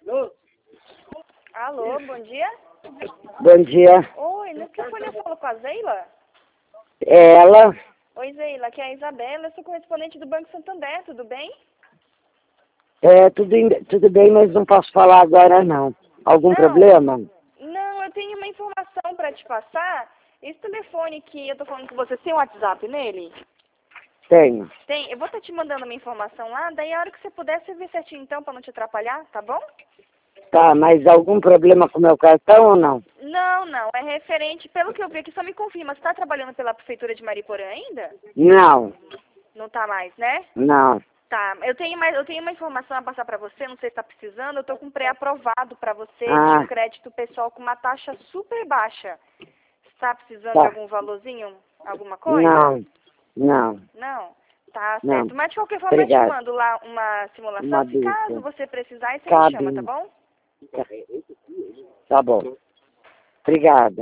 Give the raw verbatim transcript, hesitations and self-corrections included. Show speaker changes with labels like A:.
A: Alô, bom dia.
B: Bom dia.
A: Oi, nesse telefone eu falo com a Zeila?
B: É ela?
A: Oi, Zeila, aqui é a Isabela, eu sou correspondente do Banco Santander, tudo bem?
B: É, tudo, em- tudo bem, mas não posso falar agora não. Algum
A: Não.
B: problema?
A: Não, eu tenho uma informação para te passar. Esse telefone que eu tô falando com você, tem um WhatsApp nele?
B: Tenho.
A: Tem, eu vou estar te mandando uma informação lá, daí a hora que você puder, você vê certinho então, para não te atrapalhar, tá bom?
B: Tá, mas algum problema com o meu cartão ou não?
A: Não, não, é referente, pelo que eu vi aqui, só me confirma, você está trabalhando pela Prefeitura de Mariporã ainda?
B: Não,
A: Não tá mais, né?
B: não.
A: Tá, eu tenho mais, eu tenho uma informação a passar para você, não sei se está precisando, eu tô com um pré-aprovado para você de
B: Ah,
A: um crédito pessoal com uma taxa super baixa. Está precisando de
B: tá.
A: algum valorzinho, alguma coisa?
B: Não, não,
A: Não? Tá
B: não.
A: certo. Mas de qualquer forma eu te
B: Obrigado.
A: mando lá uma simulação,
B: Uma
A: se caso
B: dúvida.
A: você precisar, aí você me chama, tá
B: Cabe.
A: bom?
B: Tá bom. Obrigada.